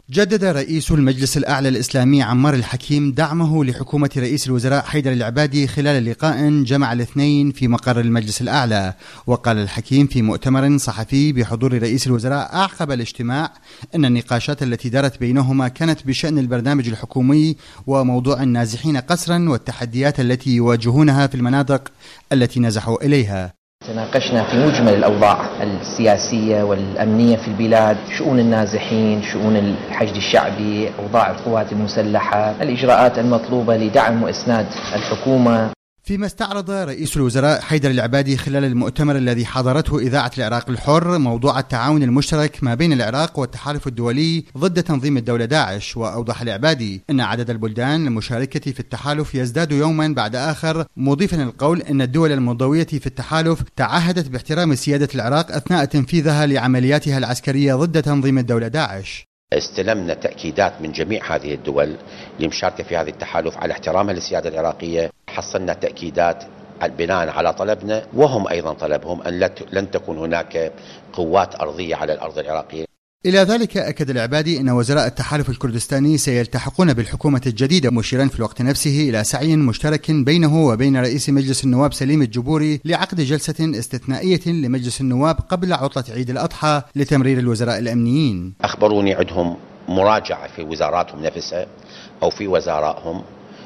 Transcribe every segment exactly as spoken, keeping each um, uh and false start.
جدد رئيس المجلس الأعلى الإسلامي عمار الحكيم دعمه لحكومة رئيس الوزراء حيدر العبادي خلال لقاء جمع الاثنين في مقر المجلس الأعلى. وقال الحكيم في مؤتمر صحفي بحضور رئيس الوزراء أعقب الاجتماع أن النقاشات التي دارت بينهما كانت بشأن البرنامج الحكومي وموضوع النازحين قسرا والتحديات التي يواجهونها في المناطق التي نزحوا إليها. تناقشنا في مجمل الأوضاع السياسية والأمنية في البلاد، شؤون النازحين، شؤون الحشد الشعبي، أوضاع القوات المسلحة، الإجراءات المطلوبة لدعم وإسناد الحكومة. فيما استعرض رئيس الوزراء حيدر العبادي خلال المؤتمر الذي حضرته إذاعة العراق الحر موضوع التعاون المشترك ما بين العراق والتحالف الدولي ضد تنظيم الدولة داعش. وأوضح العبادي أن عدد البلدان المشاركة في التحالف يزداد يوما بعد آخر، مضيفا القول أن الدول المنضوية في التحالف تعهدت باحترام سيادة العراق أثناء تنفيذها لعملياتها العسكرية ضد تنظيم الدولة داعش. استلمنا تأكيدات من جميع هذه الدول لمشاركة في هذا التحالف على احترامها للسيادة العراقية. حصلنا تأكيدات بناء على طلبنا وهم أيضا طلبهم أن لن تكون هناك قوات أرضية على الأرض العراقية. إلى ذلك أكد العبادي أن وزراء التحالف الكردستاني سيلتحقون بالحكومة الجديدة، مشيرا في الوقت نفسه إلى سعي مشترك بينه وبين رئيس مجلس النواب سليم الجبوري لعقد جلسة استثنائية لمجلس النواب قبل عطلة عيد الأضحى لتمرير الوزراء الأمنيين. أخبروني عندهم مراجعة في وزاراتهم نفسها أو في وزارائهم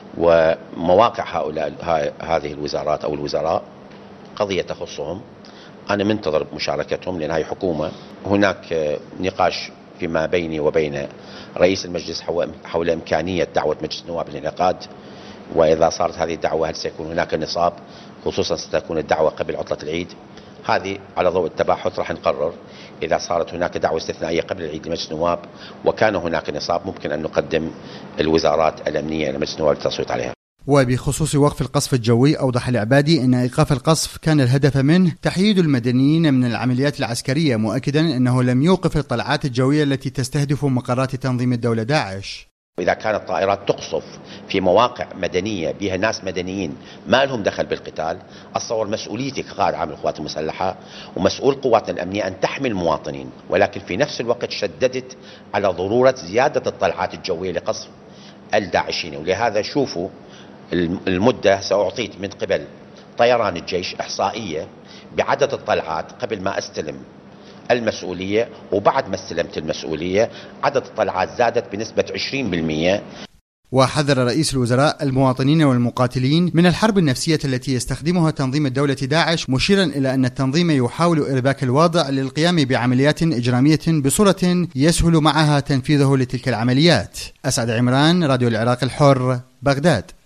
ومواقع هؤلاء هذه الوزارات أو الوزراء قضية تخصهم. أنا منتظر بمشاركتهم لأن هذه حكومة. هناك نقاش فيما بيني وبين رئيس المجلس حول إمكانية دعوة مجلس النواب للانعقاد، وإذا صارت هذه الدعوة هل سيكون هناك نصاب، خصوصا ستكون الدعوة قبل عطلة العيد. هذه على ضوء التباحث راح نقرر. إذا صارت هناك دعوة استثنائية قبل العيد لمجلس النواب وكان هناك نصاب ممكن أن نقدم الوزارات الأمنية إلى مجلس النواب للتصويت عليها. وبخصوص وقف القصف الجوي أوضح العبادي أن إيقاف القصف كان الهدف منه تحييد المدنيين من العمليات العسكرية، مؤكدا أنه لم يوقف الطلعات الجوية التي تستهدف مقرات تنظيم الدولة داعش. إذا كانت طائرات تقصف في مواقع مدنية بها ناس مدنيين ما لهم دخل بالقتال، أتصور مسؤوليتك كقائد عام القوات المسلحة ومسؤول قواتنا الأمنية أن تحمي المواطنين، ولكن في نفس الوقت شددت على ضرورة زيادة الطلعات الجوية لقصف الداعشين. ولهذا شوفوا المدة سأعطيت من قبل طيران الجيش إحصائية بعدد الطلعات قبل ما أستلم المسؤولية وبعد ما استلمت المسؤولية عدد الطلعات زادت بنسبة عشرين بالمئة. وحذر رئيس الوزراء المواطنين والمقاتلين من الحرب النفسية التي يستخدمها تنظيم الدولة داعش، مشيرا إلى أن التنظيم يحاول إرباك الوضع للقيام بعمليات إجرامية بصورة يسهل معها تنفيذه لتلك العمليات. أسعد عمران، راديو العراق الحر، بغداد.